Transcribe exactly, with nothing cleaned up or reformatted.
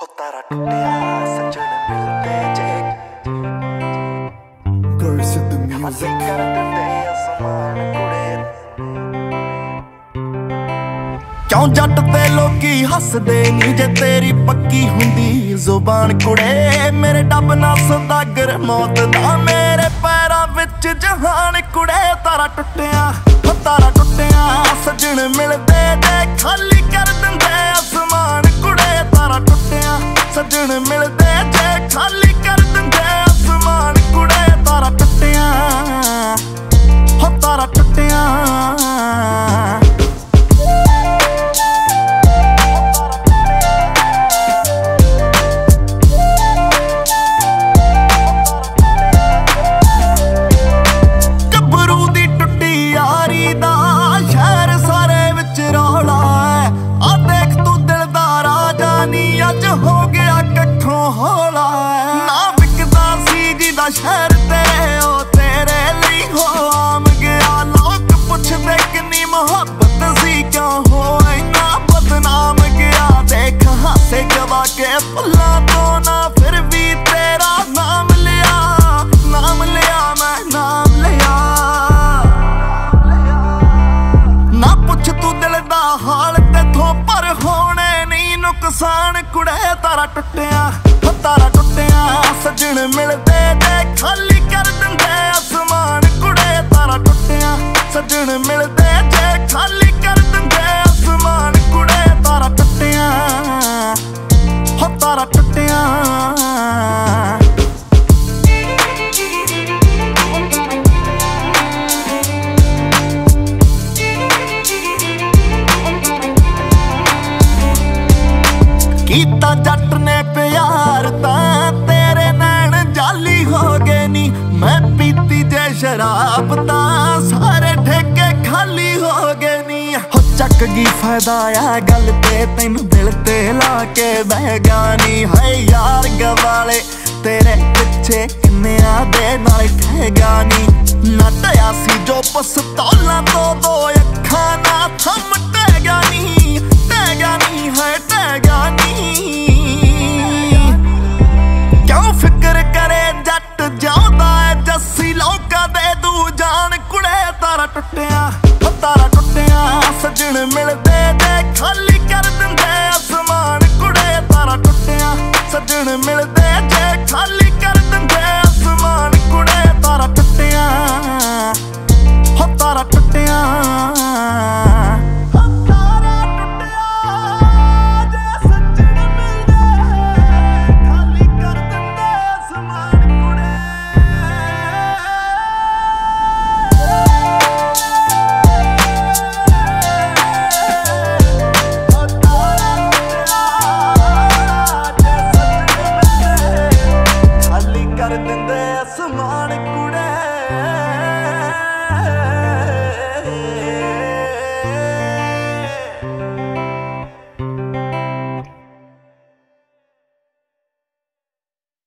ਹੋ ਤਾਰਾ ਟੁੱਟਿਆ ਸੱਜਣ ਮਿਲਦੇ ਜੇ Curse of the music ਕਰ ਦਿੰਦੇ ਅਸਮਾਨ ਕੁੜੇ ਕਿਉਂ ਜੱਟ ਤੇ ਲੋਕੀ ਹੱਸਦੇ ਨੀ ਜੇ ਤੇਰੀ ਪੱਕੀ ਹੁੰਦੀ ਜ਼ੁਬਾਨ ਕੁੜੇ ਮੇਰੇ ਡੱਬ ਨਾ ਸੌਦਾਗਰ ਮੌਤ ਦਾ ਮੇਰੇ ਪੈਰਾਂ ਵਿੱਚ ਜਹਾਨ ਕੁੜੇ ਤਾਰਾ ਟੁੱਟਿਆ ਹੋ ਤਾਰਾ ਟੁੱਟਿਆ ਸੱਜਣ ਮਿਲਦੇ ਜੇ ਖਾਲੀ ਕਰ ਦਿੰਦੇ ਅਸਮਾਨ ਕੁੜੇ ਤਾਰਾ ਟੁੱਟਿਆ ਸੱਜਣ ਮਿਲਦੇ ਜੇ ਖਾਲੀ ਕਰ ਦਿੰਦੇ ਅਸਮਾਨ ਕੁੜੇ ਤਾਰਾ ਟੁੱਟਿਆ ਹੋ ਤਾਰਾ ਟੁੱਟਿਆ शहर तेरे ओ तेरे ली हो आम गया लोग पुछदे किन्नी मोहब्बत सी क्यों हो इन्ना बदनाम गया देख हासे गवा के भुला तो ना फिर भी तेरा नाम लिया नाम लिया मैं नाम लिया ना पुछ तू दिल दा हाल तेथों पर होने नहीं नुकसान कुड़े तारा टुटिया तारा टुटिया सजन मिलदे जे खाली कर दिंदे आसमान कुड़े तारा टुटिया सजन मिलदे जे खाली कर दिंदे आसमान कुड़े तारा टुटिया हो तारा टुटिया कीता जट ने प्यार तां तेरे नैन जाली हो गए नी मैं पीती जे शराब तां सारे ठेके खाली हो गए नी हो चक गई फायदा आ गल ते तैनू दिल ते ला के बह गया नी है यार गवाले तेरे पिछे किन्निया दे नाल ठह गया नी नटया सी जो पस्तौला तो दो अखां ना थम टह गया नी टह गया नी है टह गया नी क्यों फिक्र करे जट जांदा है जस्सी लोकां दे दू जान कुड़े तारा टुटिया हो तारा टुटिया सजन मिलदे जे खाली कर दिंदे आसमान कुड़े तारा टुटिया सजन मिलदे